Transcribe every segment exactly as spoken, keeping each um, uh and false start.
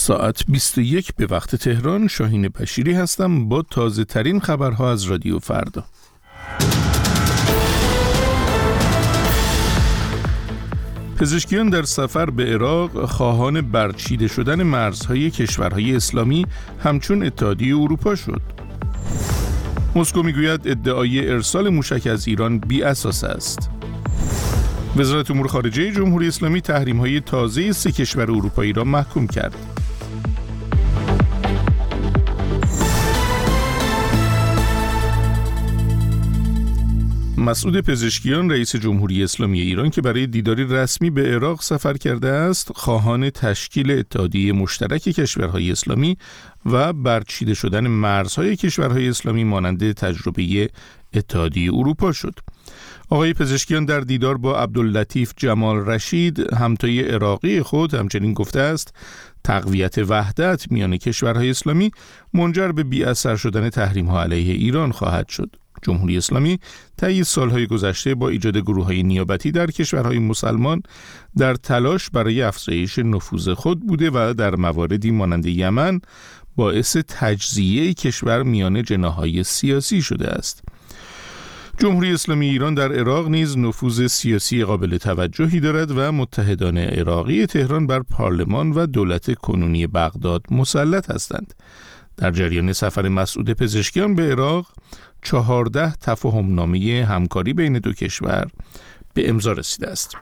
ساعت بیست و یک به وقت تهران. شاهین بشیری هستم با تازه ترین خبرها از رادیو فردا. پزشکیان در سفر به عراق خواهان برچیده شدن مرزهای کشورهای اسلامی همچون اتحادیه اروپا شد. مسکو میگوید ادعای ارسال موشک از ایران بی اساس است. وزارت امور خارجه جمهوری اسلامی تحریم‌های تازه سه کشور اروپایی را محکوم کرد. مسعود پزشکیان رئیس جمهوری اسلامی ایران که برای دیداری رسمی به عراق سفر کرده است، خواهان تشکیل اتحادیه مشترک کشورهای اسلامی و برچیده شدن مرزهای کشورهای اسلامی مانند تجربه اتحادیه اروپا شد. آقای پزشکیان در دیدار با عبداللطیف جمال رشید همتای عراقی خود همچنین گفته است تقویت وحدت میان کشورهای اسلامی منجر به بی اثر شدن تحریم‌ها علیه ایران خواهد شد. جمهوری اسلامی طی سالهای گذشته با ایجاد گروه‌های نیابتی در کشورهای مسلمان در تلاش برای افزایش نفوذ خود بوده و در مواردی مانند یمن باعث تجزیه کشور میان جناح‌های سیاسی شده است. جمهوری اسلامی ایران در عراق نیز نفوذ سیاسی قابل توجهی دارد و متحدان عراقی تهران بر پارلمان و دولت کنونی بغداد مسلط هستند. در جریان سفر مسعود پزشکیان به عراق چهارده تفاهم نامه همکاری بین دو کشور به امضا رسیده است.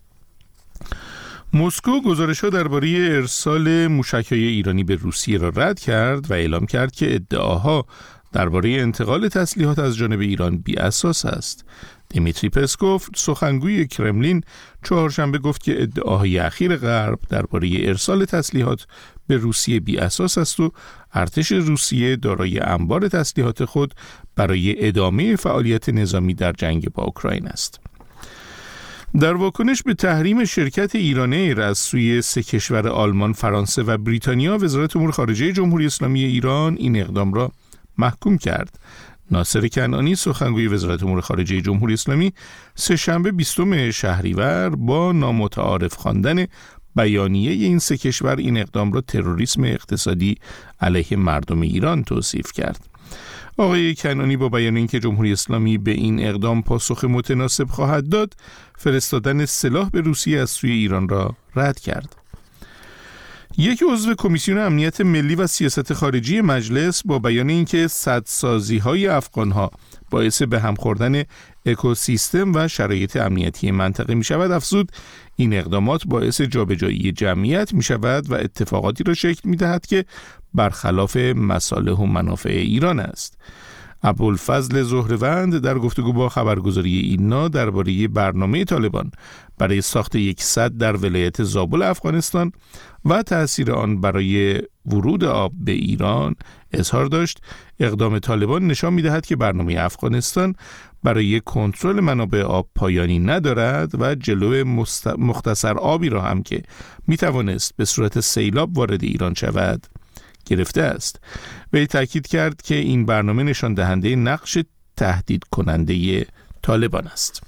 مسکو گزارش‌ها درباره ارسال موشک‌های ایرانی به روسیه را رد کرد و اعلام کرد که ادعاها درباره انتقال تسلیحات از جانب ایران بی اساس است. دیمیتری پسکوف سخنگوی کرملین چهارشنبه گفت که ادعاهای اخیر غرب درباره ارسال تسلیحات به روسیه بی اساس است و ارتش روسیه دارای انبار تسلیحات خود برای ادامه فعالیت نظامی در جنگ با اوکراین است. در واکنش به تحریم شرکت ایران ایر از سوی سه کشور آلمان، فرانسه و بریتانیا، وزارت امور خارجه جمهوری اسلامی ایران این اقدام را محکوم کرد. ناصر کنعانی سخنگوی وزارت امور خارجه جمهوری اسلامی سه‌شنبه بیستم شهریور با نامتعارف خواندن بیانیه این سه کشور این اقدام را تروریسم اقتصادی علیه مردم ایران توصیف کرد. آقای کنعانی با بیان اینکه جمهوری اسلامی به این اقدام پاسخ متناسب خواهد داد، فرستادن سلاح به روسیه از سوی ایران را رد کرد. یک عضو کمیسیون امنیت ملی و سیاست خارجی مجلس با بیان اینکه سدسازی‌های افغان‌ها باعث به هم خوردن اکوسیستم و شرایط امنیتی منطقه می‌شود افزود این اقدامات باعث جابجایی جمعیت می‌شود و اتفاقاتی را شکل می‌دهد که برخلاف مصالح و منافع ایران است. ابوالفضل زهروند در گفتگو با خبرگزاری اینا درباره برنامه طالبان برای ساخت یک سد در ولایت زابل افغانستان و تأثیر آن برای ورود آب به ایران اظهار داشت اقدام طالبان نشان می‌دهد که برنامه افغانستان برای کنترل منابع آب پایانی ندارد و جلو مست... مختصر آبی را هم که می‌توانست به صورت سیلاب وارد ایران شود گرفته است. وی تاکید کرد که این برنامه نشان دهنده نقش تهدید کننده طالبان است.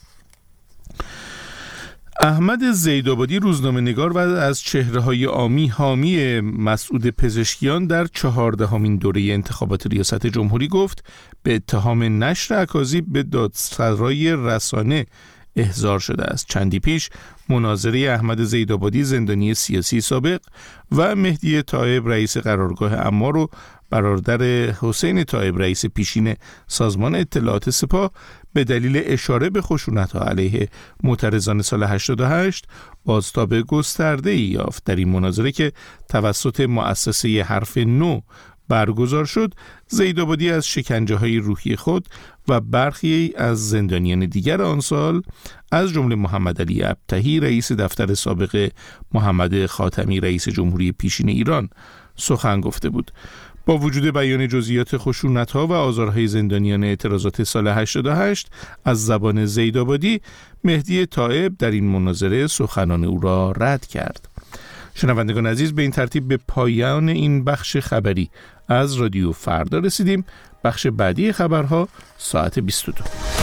احمد زیدآبادی روزنامه‌نگار و از چهره‌های عامی حامی مسعود پزشکیان در چهاردهمین دوره انتخابات ریاست جمهوری گفت به اتهام نشر اکاذیب به دادسرای رسانه احضار شده است. چندی پیش مناظره احمد زیدآبادی زندانی سیاسی سابق و مهدی طایب رئیس قرارگاه امار و برادر حسین طایب رئیس پیشین سازمان اطلاعات سپاه به دلیل اشاره به خشونت‌ها علیه معترضان سال هشتاد و هشت بازتاب گسترده‌ای یافت. در این مناظره که توسط مؤسسه حرف نو برگزار شد، زیدآبادی از شکنجه‌های روحی خود و برخی از زندانیان دیگر آن سال از جمله محمد علی ابطحی رئیس دفتر سابق محمد خاتمی رئیس جمهوری پیشین ایران سخن گفته بود. با وجود بیان جزئیات خشونت‌ها و آزارهای زندانیان اعتراضات سال هشتاد و هشت از زبان زیدآبادی، مهدی طایب در این مناظره سخنان او را رد کرد. شنوندگان عزیز، به این ترتیب به پایان این بخش خبری از رادیو فردا رسیدیم. بخش بعدی خبرها ساعت بیست و دو.